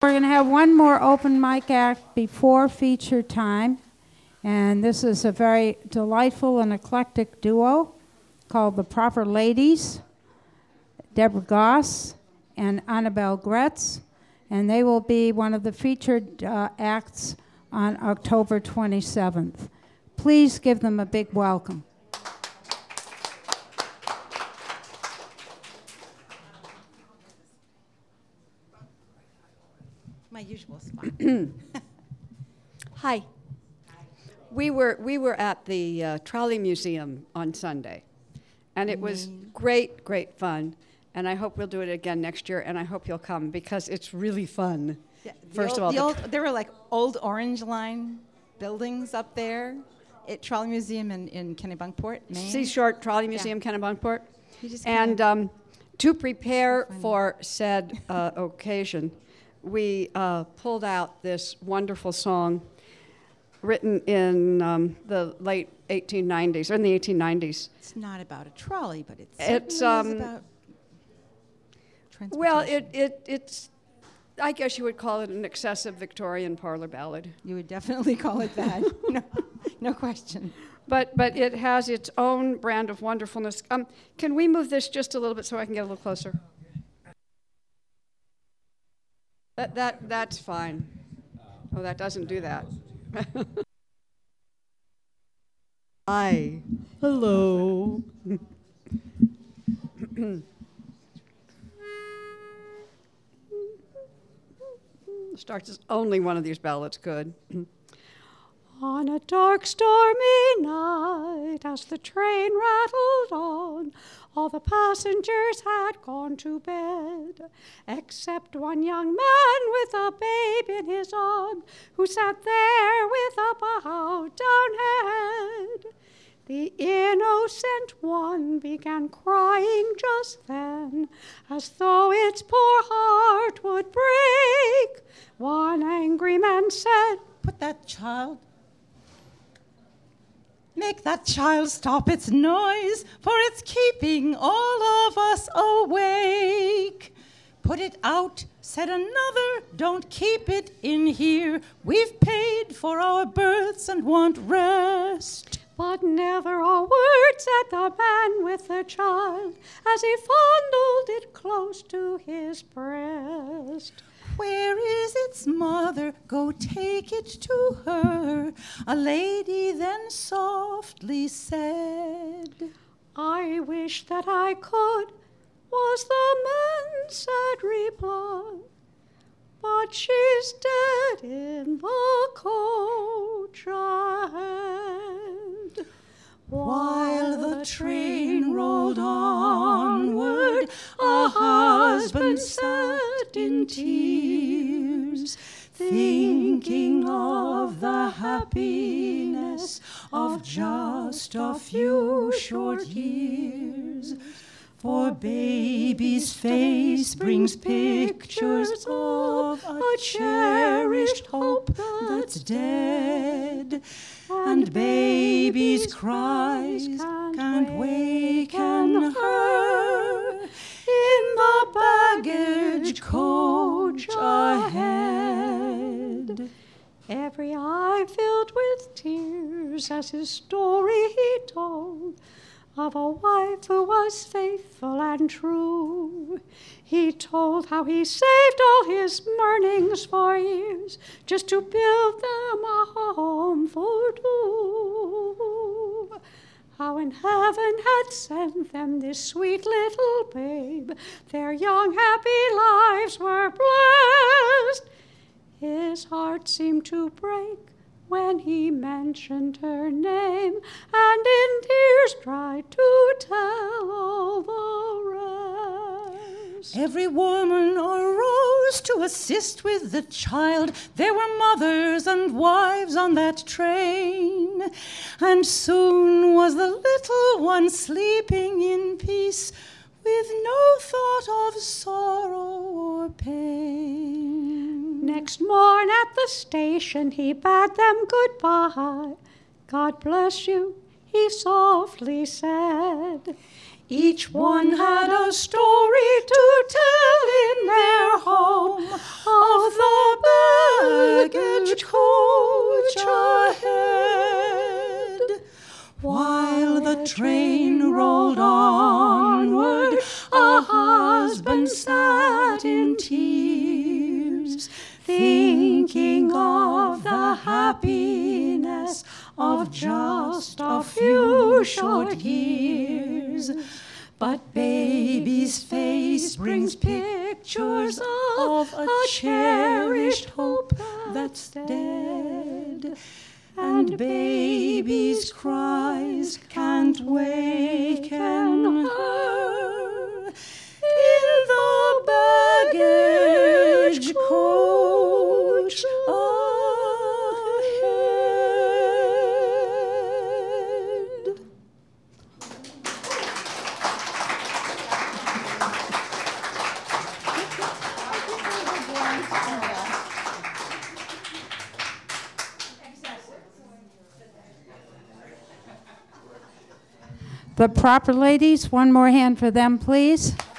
we're going to have one more open mic act before feature time. And this is a very delightful and eclectic duo called The Proper Ladies, Deborah Goss and Annabelle Gretz. And they will be one of the featured acts on October 27th. Please give them a big welcome. My usual spot. Hi. We were at the Trolley Museum on Sunday, and it was great fun. And I hope we'll do it again next year, and I hope you'll come because it's really fun. Yeah, First of all, there were like old Orange Line buildings up there at Trolley Museum in Kennebunkport, Maine. Seashore Trolley Museum, Yeah. Kennebunkport. And To prepare for said occasion, we pulled out this wonderful song written in the late 1890s, or in the 1890s. it's not about a trolley, but it's It's, about transportation. Well, it's, I guess you would call it an excessive Victorian parlor ballad. You would definitely call it that. No question. But it has its own brand of wonderfulness. Can we move this just a little bit so I can get a little closer? That's fine. Oh, that doesn't do that. Hi. Hello. Starts as only one of these ballads could. On a dark, stormy night, as the train rattled on, all the passengers had gone to bed, except one young man with a babe in his arm, who sat there with a bowed down head. The innocent one began crying just then, as though its poor heart would break. One angry man said, Make that child stop its noise, for it's keeping all of us awake. Put it out, said another, don't keep it in here. We've paid for our berths and want rest. But never a word said the man with the child, as he fondled it close to his breast. Where is its mother? Go take it to her. A lady then softly said. I wish that I could, was the man's sad reply. But she's dead in the coach ahead. While the train rolled onward, a husband sat in tears, thinking of the happiness of just a few short years. For baby's face brings pictures of a cherished hope that's dead, and baby's cries can't waken her in the baggage coach ahead. Every eye filled with tears as his story he told, of a wife who was faithful and true. He told how he saved all his mornings for years just to build them a home for two. How in heaven had sent them this sweet little babe. Their young happy lives were blessed. His heart seemed to break when he mentioned her name, and in tears tried to tell all the rest. Every woman arose to assist with the child. There were mothers and wives on that train, and soon was the little one sleeping in peace, with no thought of sorrow or pain. Next morn at the station he bade them goodbye. God bless you, he softly said. Each one had a story to tell in their home of the train rolled onward, a husband sat in tears, thinking of the happiness of just a few short years. But baby's face brings pictures of a cherished hope that's dead. And baby's cries can't waken her in the baggage coach ahead. The Proper Ladies, one more hand for them, please.